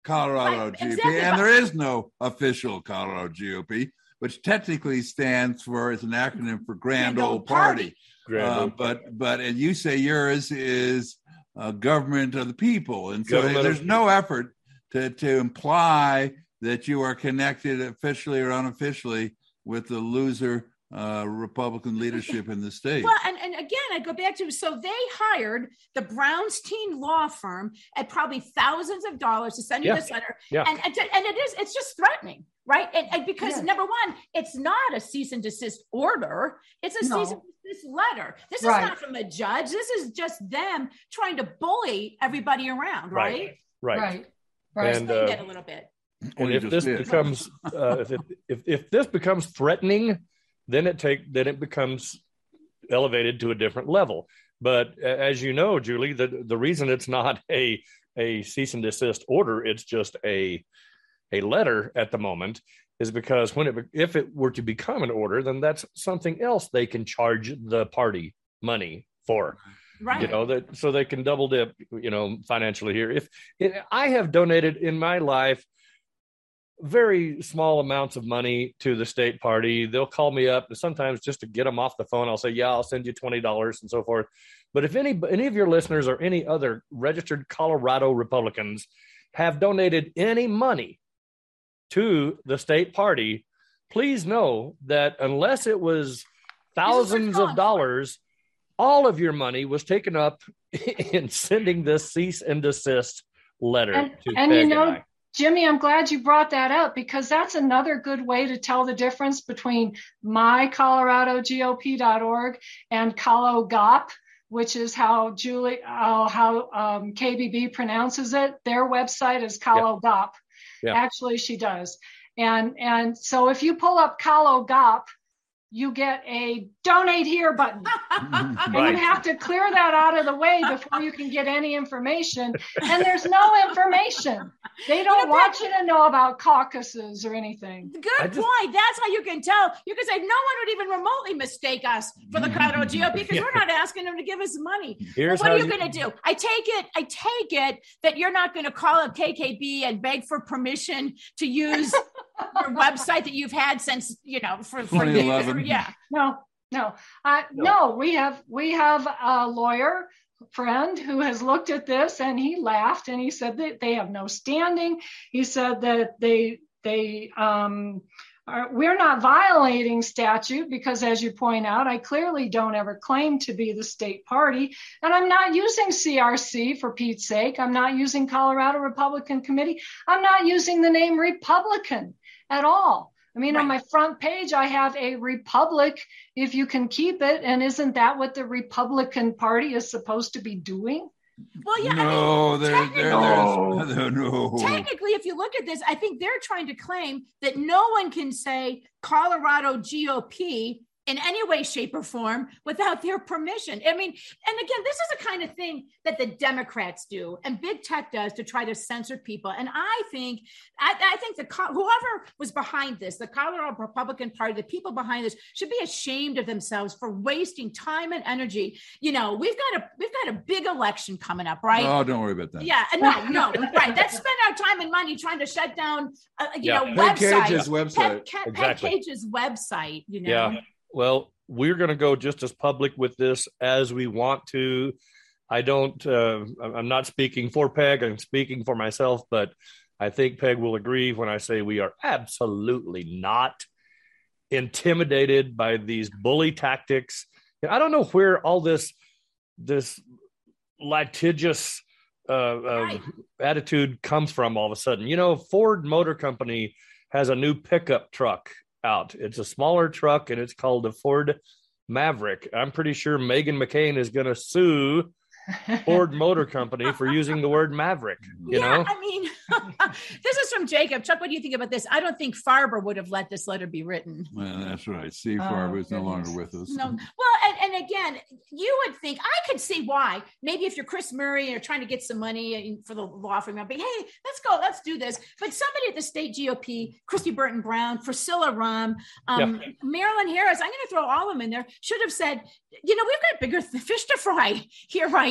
Colorado right, G O P, exactly. and there is no official Colorado G O P, which technically stands for, it's an acronym for Grand, Grand Old Party. Party. Grand uh, Old but, Party. But, and you say yours is uh, government of the people. And so government there's no effort to, to imply that you are connected officially or unofficially with the loser uh, Republican leadership in the state. Well, and, and again, I go back to, so they hired the Brownstein law firm at probably thousands of dollars to send you yeah. this letter. Yeah. And, and, and it is, it's just threatening, right? And, and because yeah. number one, it's not a cease and desist order. It's a no. cease and desist letter. This is right. not from a judge. This is just them trying to bully everybody around, right? Right. Right. Right. right. Explain uh, that a little bit. And if this did. becomes, uh, if, it, if if this becomes threatening, then it take then it becomes elevated to a different level. But as you know, Julie, the the reason it's not a a cease and desist order, it's just a a letter at the moment, is because when it if it were to become an order, then that's something else they can charge the party money for. Right. You know, that so they can double dip, you know, financially here. If it, I have donated in my life very small amounts of money to the state party. They'll call me up, and sometimes just to get them off the phone, I'll say, yeah, I'll send you twenty dollars and so forth. But if any any of your listeners or any other registered Colorado Republicans have donated any money to the state party, please know that unless it was thousands of dollars, all of your money was taken up in sending this cease and desist letter and, to and Peg you know, and I. Jimmy, I'm glad you brought that up, because that's another good way to tell the difference between my colorado G O P dot org and ColoGop, which is how Julie, uh, how um, K B B pronounces it. Their website is ColoGop. Yeah. Yeah. Actually, she does. And, and so if you pull up ColoGop, you get a donate here button. And right. you have to clear that out of the way before you can get any information. And there's no information. They don't you know, want you to know about caucuses or anything. Good just, point. That's how you can tell. You can say no one would even remotely mistake us for the Colorado G O P because yeah. we're not asking them to give us money. Well, what are you, you going to do? I take it, I take it that you're not going to call up K K B and beg for permission to use your website that you've had since, you know, for, for years. Yeah. No, no, uh, no, no, we have, we have a lawyer friend who has looked at this, and he laughed and he said that they have no standing. He said that they, they, um, are, we're not violating statute because, as you point out, I clearly don't ever claim to be the state party, and I'm not using C R C for Pete's sake. I'm not using Colorado Republican Committee. I'm not using the name Republican at all. I mean, right. on my front page, I have a republic, if you can keep it. And isn't that what the Republican Party is supposed to be doing? Well, yeah. No, I mean, there, technically, there, there's, no. Technically, if you look at this, I think they're trying to claim that no one can say Colorado G O P in any way, shape, or form without their permission. I mean, and again, this is the kind of thing that the Democrats do and big tech does to try to censor people. And I think, I, I think the whoever was behind this, the Colorado Republican Party, the people behind this, should be ashamed of themselves for wasting time and energy. You know, we've got a we've got a big election coming up, right? Oh, don't worry about that. Yeah, no, no, right. Let's spend our time and money trying to shut down, uh, you yeah. know, Peg websites. Cage's website. Peg, exactly. Peg Cage's website. You know. Yeah. Well, we're going to go just as public with this as we want to. I don't, uh, I'm not speaking for Peg, I'm speaking for myself, but I think Peg will agree when I say we are absolutely not intimidated by these bully tactics. And I don't know where all this, this litigious uh, uh, right. attitude comes from all of a sudden. You know, Ford Motor Company has a new pickup truck out. It's a smaller truck, and it's called the Ford Maverick. I'm pretty sure Meghan McCain is going to sue Ford Motor Company for using the word Maverick. You yeah, know, I mean, this is from Jacob. Chuck, what do you think about this? I don't think Farber would have let this letter be written. Well, that's right. Steve oh, Farber is no longer with us. No, well, and, and again, you would think, I could see why. Maybe if you're Chris Murray and you're trying to get some money for the law firm, I'd be, hey, let's go, let's do this. But somebody at the state G O P, Christy Burton Brown, Priscilla Rum, um, yeah. Marilyn Harris, I'm going to throw all of them in there, should have said, you know, we've got bigger fish to fry here right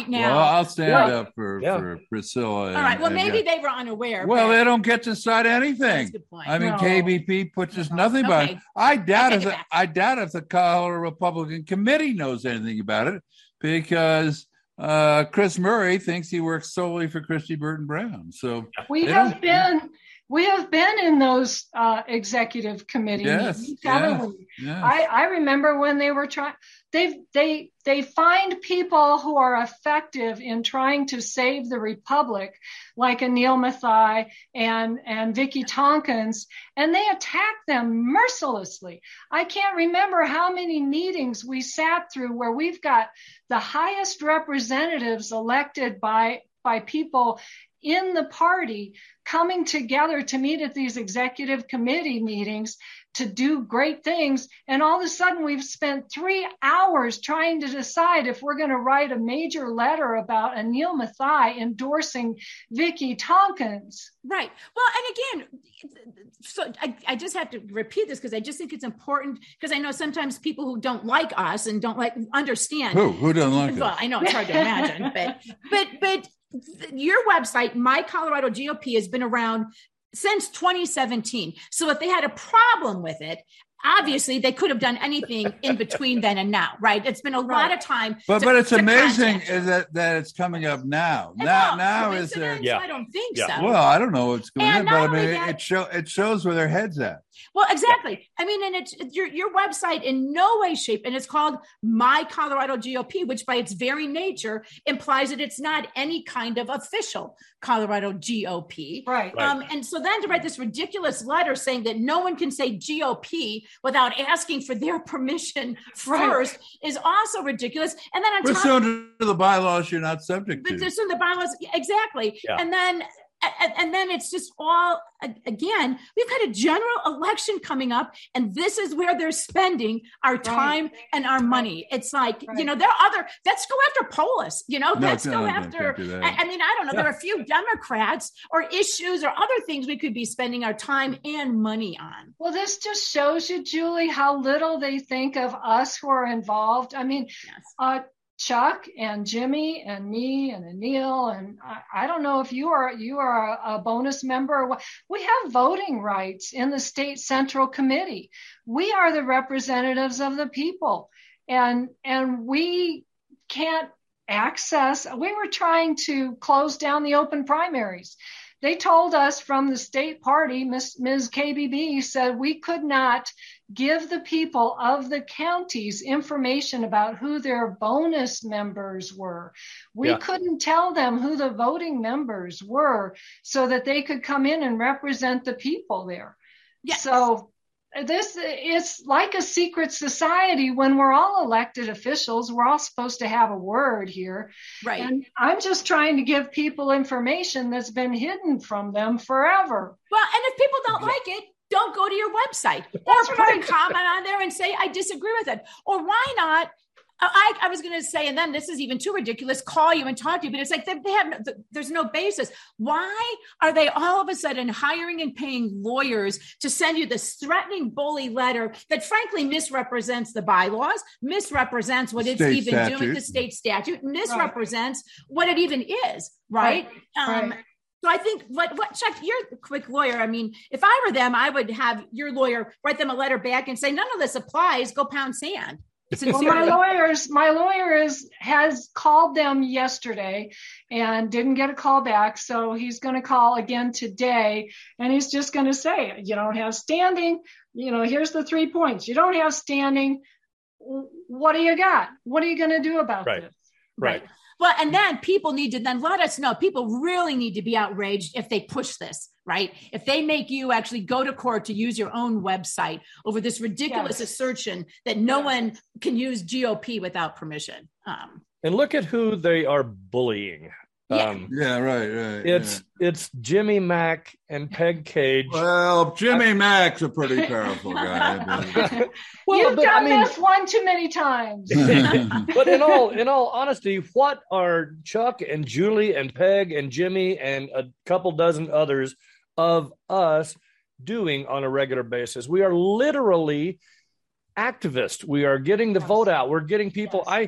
right now. Well, I'll stand Yeah. up for, Yeah. for Priscilla. And, All right. Well, and, maybe yeah. they were unaware. Well, but they don't get to decide anything. that's a good point. I mean, No. K B P puts us No. nothing about Okay. it. I doubt I if take it the, back. I doubt if the Colorado Republican Committee knows anything about it, because uh, Chris Murray thinks he works solely for Christy Burton Brown. So We they have don't- been we have been in those uh, executive committee Yes, meetings, yes. haven't we? yeah. I, I remember when they were trying, they they they find people who are effective in trying to save the republic, like Anil Mathai and and Vicky Tompkins, and they attack them mercilessly. I can't remember how many meetings we sat through where we've got the highest representatives elected by by people in the party coming together to meet at these executive committee meetings to do great things. And all of a sudden we've spent three hours trying to decide if we're going to write a major letter about Anil Mathai endorsing Vicky Tompkins. Right. Well, and again, so I, I just have to repeat this because I just think it's important, because I know sometimes people who don't like us and don't like understand. Who who doesn't like Well, it? I know it's hard to imagine, but but but your website, My Colorado G O P, has been around since twenty seventeen. So if they had a problem with it, obviously they could have done anything in between then and now, right? It's been a Right. lot of time. But to- but it's to amazing contact you. is that that it's coming up now. And Now well, now is there? coincidence? Yeah. I don't think Yeah. so. Well, I don't know what's going And on, but I not mean, only it, that- it show it shows where their heads at. Well, exactly. I mean, and it's your your website in no way, shape, and it's called My Colorado G O P, which by its very nature implies that it's not any kind of official Colorado G O P. Right. Right. Um, and so then to write this ridiculous letter saying that no one can say G O P without asking for their permission Right. first is also ridiculous. And then on top, Pursuant to the bylaws, you're not subject but to. there's in the bylaws, exactly. Yeah. And then and, and then it's just all a- again, we've got a general election coming up, and this is where they're spending our time and our money. It's like, Right. you know, there are other, let's go after Polis, you know, No, let's no, go no, after, can't do that. I, I mean, I don't know, there are a few Democrats or issues or other things we could be spending our time and money on. Well, this just shows you, Julie, how little they think of us who are involved. I mean, Yes. uh, Chuck and Jimmy and me and Anil, and I, I don't know if you are you are a, a bonus member or what. We have voting rights in the state central committee. We are the representatives of the people, and and we can't access. We were trying to close down the open primaries. They told us from the state party, Miz Miz K B B said we could not give the people of the counties information about who their bonus members were. We Yeah. couldn't tell them who the voting members were so that they could come in and represent the people there. Yes. So this is like a secret society when we're all elected officials. We're all supposed to have a word here. Right. And I'm just trying to give people information that's been hidden from them forever. Well, and if people don't like it, don't go to your website or That's put right. a comment on there and say, I disagree with it. Or why not? I, I was going to say, and then this is even too ridiculous, call you and talk to you, but it's like they, they have, no, there's no basis. Why are they all of a sudden hiring and paying lawyers to send you this threatening bully letter that frankly misrepresents the bylaws, misrepresents what it's State even statute. doing, the state statute, misrepresents what it even is, right? Right. Um, Right. So I think what what Chuck, you're a quick lawyer. I mean, if I were them, I would have your lawyer write them a letter back and say, none of this applies. Go pound sand. Well, my lawyers, my lawyer is, has called them yesterday and didn't get a call back. So he's going to call again today. And he's just going to say, you don't have standing. You know, here's the three points. You don't have standing. What do you got? What are you going to do about Right. this? Right. Well, and then people need to then let us know. People really need to be outraged if they push this, right? If they make you actually go to court to use your own website over this ridiculous Yes. assertion that no one can use G O P without permission. Um, And look at who they are bullying. Yeah. Um, Yeah, right, right. it's it's Jimmy Mack and Peg Cage. yeah. Well, Jimmy Mack's a pretty powerful guy. Well, You've but done I mean, this one too many times. but- but in all in all honesty, what are Chuck and Julie and Peg and Jimmy and a couple dozen others of us doing on a regular basis? We are literally activists. We are getting the Yes. vote out. We're getting people. Yes. I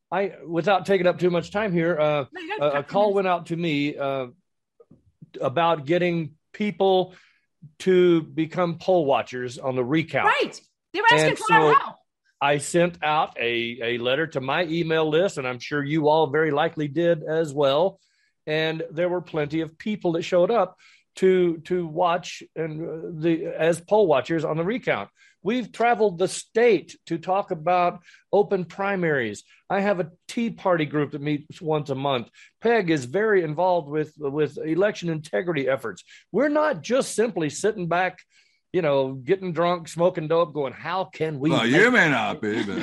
I, without taking up too much time here, uh, a, a call went out to me uh, about getting people to become poll watchers on the recount. Right. They were asking and for so our help. I sent out a, a letter to my email list, and I'm sure you all very likely did as well. And there were plenty of people that showed up to to watch and the as poll watchers on the recount. We've traveled the state to talk about open primaries. I have a Tea Party group that meets once a month. Peg is very involved with, with election integrity efforts. We're not just simply sitting back, you know, getting drunk, smoking dope, going, how can we? Well, you may not be, but...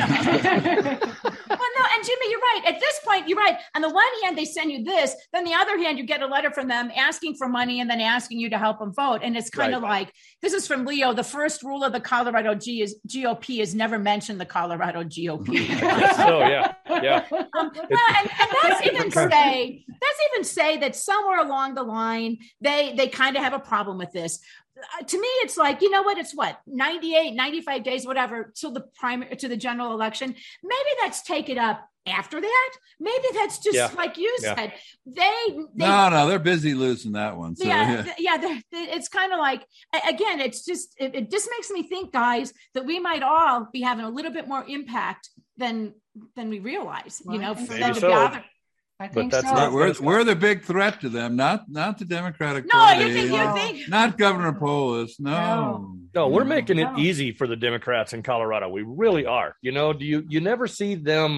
Well, no, and Jimmy, you're right. At this point, you're right. On the one hand, they send you this. Then the other hand, you get a letter from them asking for money and then asking you to help them vote. And it's kind Right. of like, this is from Leo. The first rule of the Colorado G is G O P is never mention the Colorado G O P. so, yeah, yeah. Um, well, and, and that's even say that's even say that somewhere along the line they they kind of have a problem with this. Uh, to me, it's like, you know what? It's what, ninety-eight, ninety-five days, whatever, till the primary, to the general election. Maybe let's take it up after that. Maybe that's just Yeah. like you Yeah. said. They, they no, no, they're busy losing that one. So, yeah, yeah. th- yeah. they're- they- it's kind of like, a- again, it's just, it, it just makes me think, guys, that we might all be having a little bit more impact than than we realize. You know, for Maybe them to so. be out there. I But think that's so. not- We're, we're the big threat to them, not not the Democratic No, Party, you think you No. think not Governor Polis. No, No, we're making it No. easy for the Democrats in Colorado. We really are. You know, do you you never see them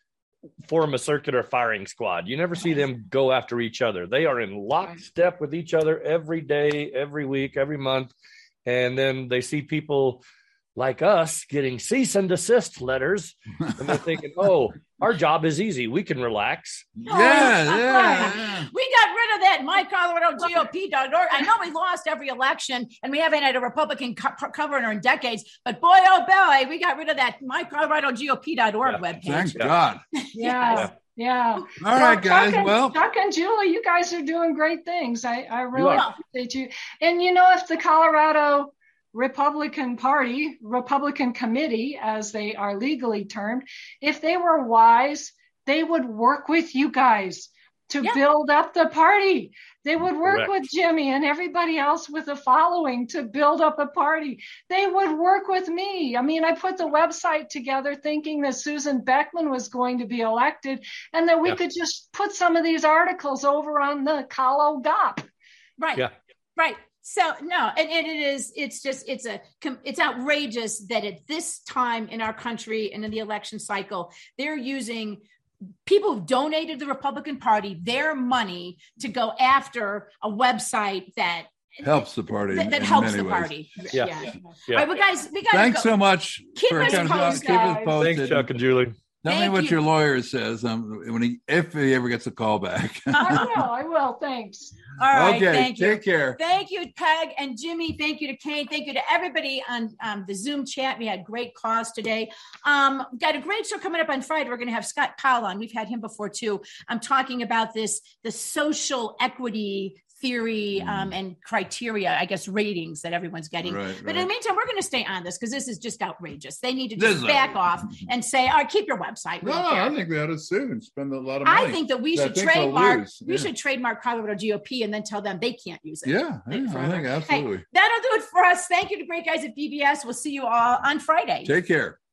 form a circular firing squad. You never see them go after each other. They are in lockstep with each other every day, every week, every month. And then they see people like us getting cease and desist letters. And they're thinking, oh, our job is easy. We can relax. Yeah, yeah, yeah. We got rid of that my colorado G O P dot org. I know we lost every election and we haven't had a Republican co- governor in decades, but boy, oh boy, we got rid of that my colorado G O P dot org Yeah. webpage. Thank Yeah. God. Yeah. Yeah. All right, guys. Chuck and, Well, Chuck and Julie, you guys are doing great things. I, I really are. appreciate you. And you know, if the Colorado Republican Party, Republican Committee, as they are legally termed, if they were wise, they would work with you guys to Yeah. build up the party. They would work Correct. with Jimmy and everybody else with a following to build up a party. They would work with me. I mean, I put the website together thinking that Susan Beckman was going to be elected and that we Yeah. could just put some of these articles over on the Colo G O P. Right. Yeah. Right. So no, and, and it is, it's just, it's a, it's outrageous that at this time in our country and in the election cycle, they're using people who've donated to the Republican Party their money to go after a website that helps the party. that, that in helps many the ways. party. Yeah. Yeah. Yeah. All right, well, guys, we got Thanks go. so much Keep for us coming on. posted, Keep us guys. posted. Thanks, Chuck and Julie. Tell Thank me what you. your lawyer says um, when he, if he ever gets a call back. I will. I will. Thanks. All right, okay, thank you. take care. Thank you, Peg and Jimmy. Thank you to Kane. Thank you to everybody on um, the Zoom chat. We had great calls today. Um, got a great show coming up on Friday. We're going to have Scott Powell on. We've had him before too. I'm talking about this, the social equity theory um, and criteria, I guess, ratings that everyone's getting. Right, but right. in the meantime, we're going to stay on this because this is just outrageous. They need to This just is back outrageous. off and say, all right, keep your website. We No, don't care. I think we ought to sue and spend a lot of money. I think that we I should think they'll trademark. lose. We Yeah. should trademark Colorado G O P and then tell them they can't use it. Yeah, yeah, I Forever. think absolutely. Hey, that'll do it for us. Thank you to great guys at B B S. We'll see you all on Friday. Take care.